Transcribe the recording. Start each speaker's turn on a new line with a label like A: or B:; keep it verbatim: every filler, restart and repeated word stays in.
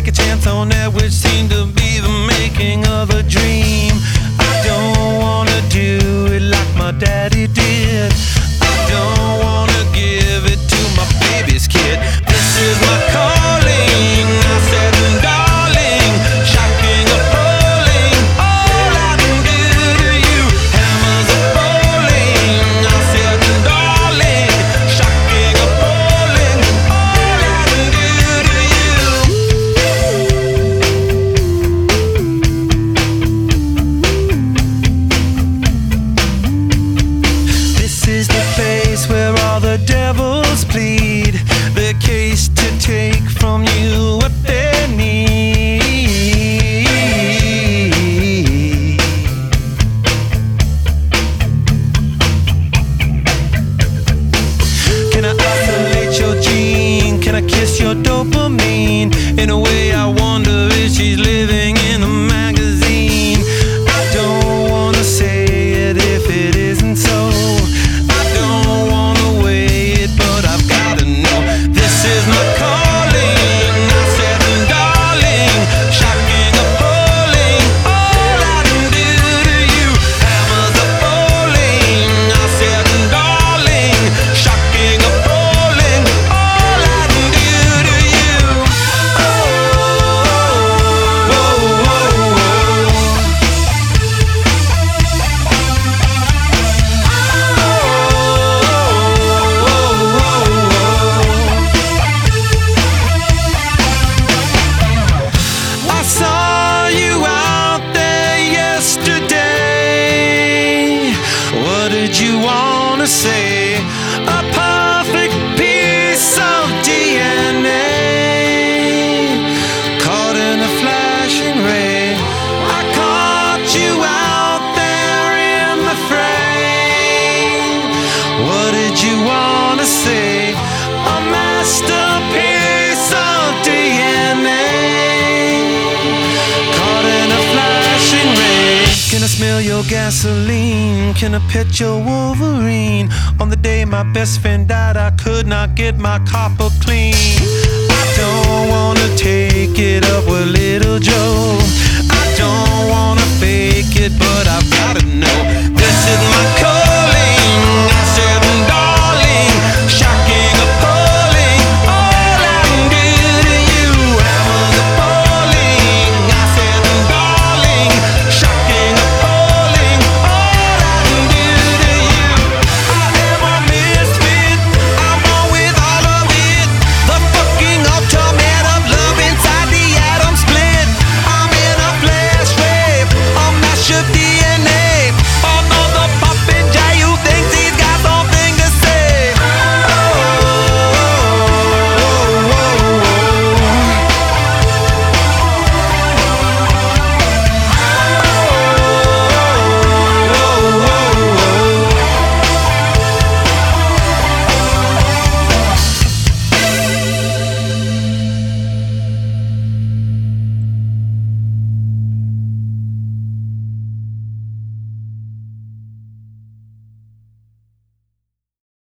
A: take a chance on that which seemed to be the making of a dream. I don't wanna do it like my daddy did. I don't wanna give it to my baby's kid. This is my calling, I said, darling, shocking, appalling. All I can do to you, hammers are falling. I said, darling, shocking, appalling. All I can do to you. This is the place where all the devils plead their case to take from you what they need. Can I isolate your gene? Can I kiss your dopamine? In a way I wonder if she's living in a magazine. I don't wanna say it if it isn't so. I don't wanna weigh it, but I've gotta know. This is my calling, I said, darling, shocking, appalling. All I can do to you, hammers are falling. I said, darling, shocking, appalling. All I can do to you. Oh, oh, oh, oh. I saw you out there yesterday. What did you wanna say? A perfect piece of D N A caught in a flashing ray. I caught you out there in the frame. What did you wanna say? A masterpiece of D N A caught in a flashing ray. Can I smell your gasoline? Can I pet your Wolverine? On the day my best friend died, I could not get my copper clean. I don't wanna take it up with little Joe. I don't wanna fake it, but I've gotta know.